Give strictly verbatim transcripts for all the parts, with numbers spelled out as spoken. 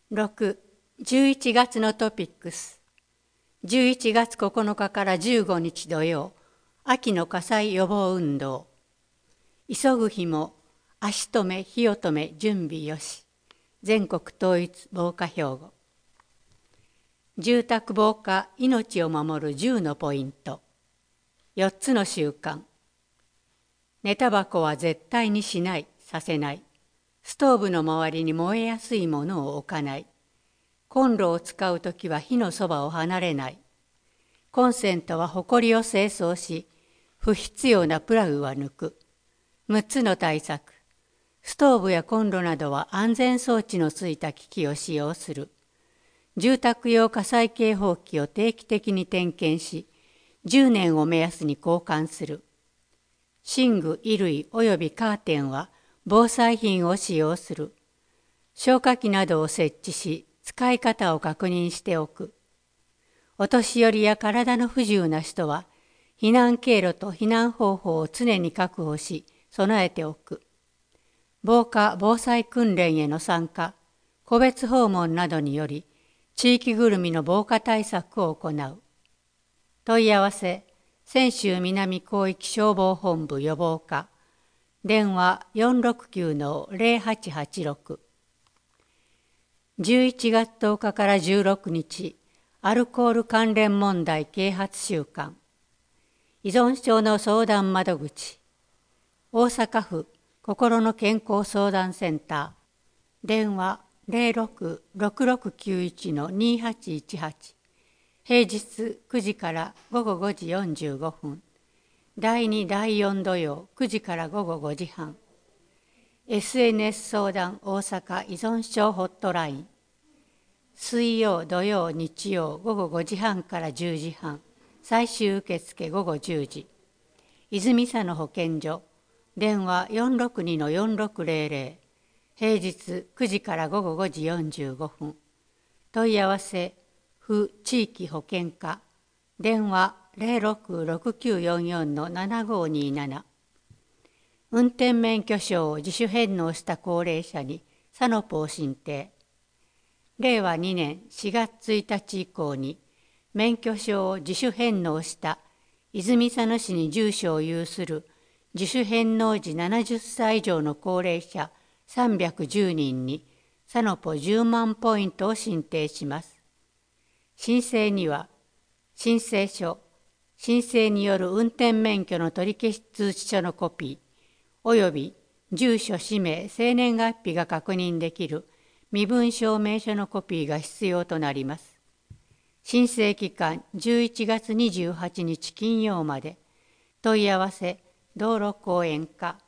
ろく、じゅういちがつのトピックス。じゅういちがつここのかからじゅうごにち土曜、秋の火災予防運動。急ぐ日も、足止め、火を止め、準備よし。全国統一防火標語。住宅防火、命を守るじゅうのポイント。よっつの習慣。寝タバコは絶対にしない、させない。ストーブの周りに燃えやすいものを置かない。コンロを使うときは火のそばを離れない。コンセントはホコリを清掃し、不必要なプラグは抜く。むっつの対策。ストーブやコンロなどは安全装置のついた機器を使用する。住宅用火災警報器を定期的に点検し、じゅうねんを目安に交換する。寝具、衣類およびカーテンは防災品を使用する。消火器などを設置し、使い方を確認しておく。お年寄りや体の不自由な人は、避難経路と避難方法を常に確保し、備えておく。防火・防災訓練への参加、個別訪問などにより、地域ぐるみの防火対策を行う。問い合わせ、泉州南広域消防本部予防課、電話 よんろくきゅうのゼロはちはちろく。じゅういちがつとおかからじゅうろくにち、アルコール関連問題啓発週間。依存症の相談窓口。大阪府心の健康相談センター。電話 ゼロろく ろくろくきゅういちのにはちいちはち。平日くじからごごごじよんじゅうごふん。だいにだいよん土曜くじからごごごじはん。エスエヌエス 相談大阪依存症ホットライン。水曜、土曜、日曜ごごごじはんからじゅうじはん。最終受付ごごじゅうじ。泉佐野保健所。電話 よんろくにのよんろくゼロゼロ。平日くじからごごごじよんじゅうごふん。問い合わせ、府地域保健課。電話 ゼロろく ろくきゅうよんよんのななごになな。運転免許証を自主返納した高齢者にサノポを申請。れいわにねんしがつついたち以降に免許証を自主返納した泉佐野市に住所を有する自主返納時ななじゅっさい以上の高齢者さんびゃくじゅうにんにサノポじゅうまんポイントを申請します。申請には申請書、申請による運転免許の取り消し通知書のコピー、および住所、氏名、生年月日が確認できる身分証明書のコピーが必要となります。申請期間じゅういちがつにじゅうはちにち金曜まで。問い合わせ、道路公園課。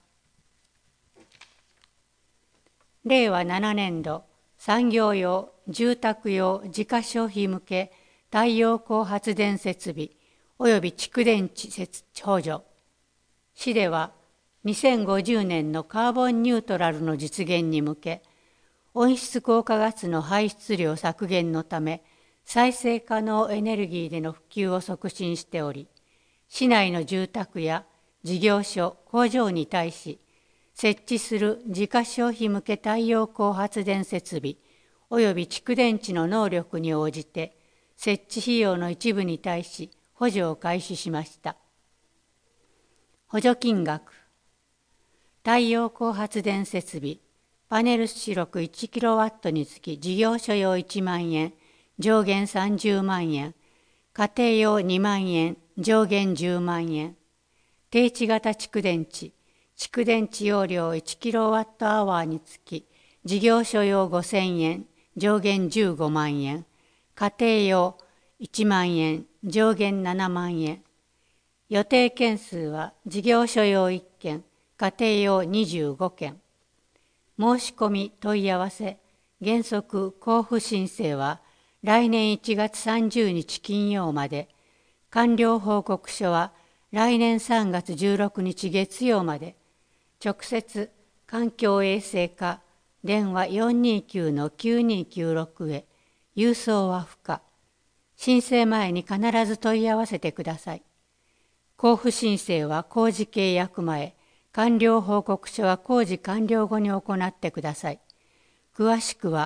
れいわななねんど産業用、住宅用、自家消費向け太陽光発電設備および蓄電池設置補助。市ではにせんごじゅうねんのカーボンニュートラルの実現に向け、温室効果ガスの排出量削減のため、再生可能エネルギーでの普及を促進しており、市内の住宅や事業所、工場に対し、設置する自家消費向け太陽光発電設備および蓄電池の能力に応じて、設置費用の一部に対し補助を開始しました。補助金額。太陽光発電設備、パネル出力 いちキロワット につき事業所用いちまんえん、上限さんじゅうまんえん、家庭用にまんえん、上限じゅうまんえん、定置型蓄電池、蓄電池容量 いちキロワットアワー につき事業所用ごせんえん、上限じゅうごまんえん、家庭用いちまんえん、上限ななまんえん。予定件数は事業所用いっけん、家庭用にじゅうごけん。申し込み問い合わせ、原則交付申請は来年いちがつさんじゅうにち金曜まで、完了報告書は来年さんがつじゅうろくにち月曜まで、直接環境衛生課、電話 よんにきゅうのきゅうにきゅうろく へ、郵送は不可。申請前に必ず問い合わせてください。交付申請は工事契約前、完了報告書は工事完了後に行ってください。詳しくは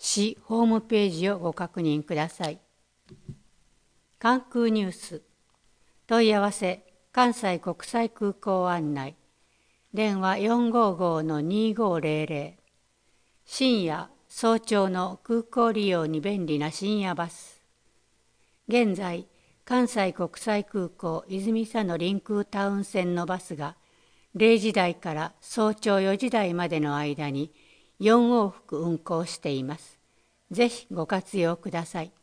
市ホームページをご確認ください。関空ニュース問い合わせ関西国際空港案内電話 よんごーごーのにーごーぜろぜろ深夜早朝の空港利用に便利な深夜バス。現在関西国際空港泉佐野臨空タウン線のバスがれいじ台から早朝よじ台までの間によん往復運行しています。ぜひご活用ください。